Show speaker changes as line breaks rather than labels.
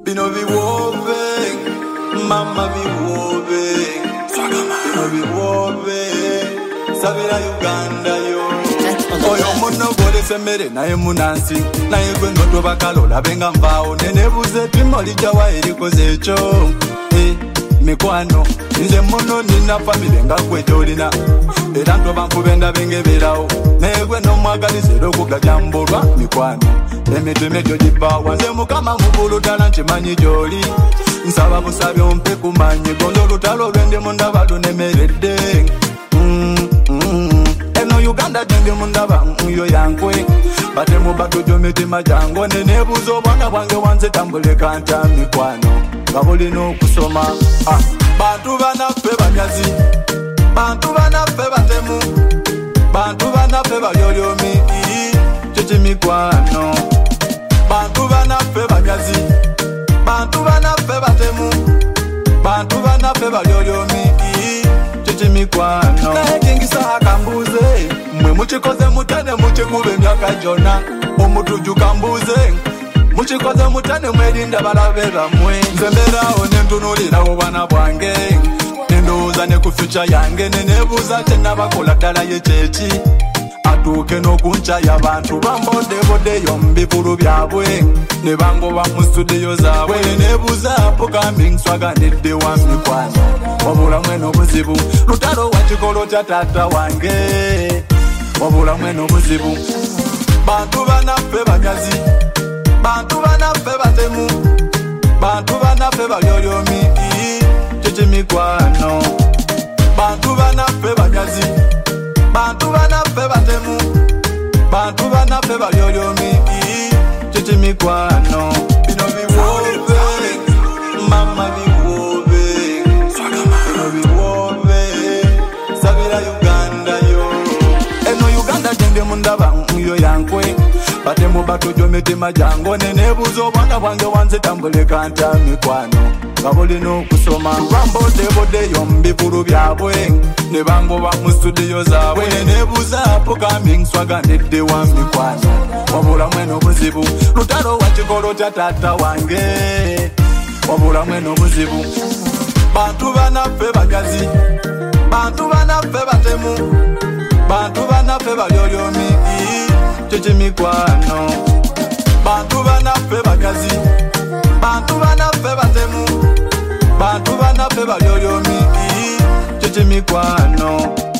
Bino be woven, mama be woven. Bino be woven, Sabira Uganda yo. Oyo muno gole semere naye munansi. Naye gwe noto bakalola benga mbao. Nenebuze timoli jawa erikoze echo. Mikwano, nze muno nina family nga gwe jolina. Era nto bankubenda bengeberawo. Naye gwe nomwagaliza okugajambolwa mikwano. Emitwe gyo gibawa nze mukama nkubulu ddala nkimanyi gy'oli. Nsaba busabe ompe kumanye gondo olutalo lwendi mundaba lunemeredde. Eno Uganda gyendi mundaba yo yankwe. Batemu batujo mitima jango nenebuuza obwana bwange wanze tambule kanta mikwano. Nga bulina okusoma. Bantu banaffe banyazi. Bantu banaffe batemu. Bantu banaffe balyolyomi. Kiki mikwano. Bantu banaffe banyazi. Bantu banaffe batemu. Bantu banaffe balyolyomi. Kiki mikwano. Naye kingisa akambuze. Mwe mukikoze mutane mukikube emyaka gyonna. Omutuju kambuze. Mukikoze mutane mwerinda balabe bamwe. Nze mbeerawo nentunulirawo bwana bwange. Nendowooza ne ku future yange nenebuuza kyenabakola ddala ye kyeki. Atuuke n'okunca y'abantu bamboddeyo mu bivulu byabwe ne bangoba mu studio zaabwe. Nenebuuza upcoming swaganidde wa mikwano. Wabula mweno buzibu lutalo wa kikolo kya taata wange. Wabula mweno buzibu. Bantu banaffe banyazi. Bantu banaffe batemu. Bantu banaffe balyolyomi. Kiki mikwano. Bantu banaffe banyazi. Bantu banaffe batemu. Bantu banaffe balyolyomi. Kiki mikwano. Bino biwobe. Mama biwobe. Bino biwobe. Sabira Uganda yo. Eno Uganda gyendi mundaba yo yankwe. Batemu batujo mitima jango nenebuuza obwana bwange wanze tambule kanta mikwano. Nga bulina okusoma. Bamboddeyo mu bivulu byabwe ne bangoba mu studio zaabwe. Nenebuuza upcoming swaganidde wa mikwano. Wabula mweno buzibu lutalo wa kikolo kya taata wange. Wabula mweno buzibu. Bantu banaffe banyazi. Bantu banaffe batemu. Bantu banaffe balyolyomi. Kiki mikwano. Bantu banaffe banyazi. Bantu banaffe batemu. Bantu banaffe balyolyomi. Kiki mikwano.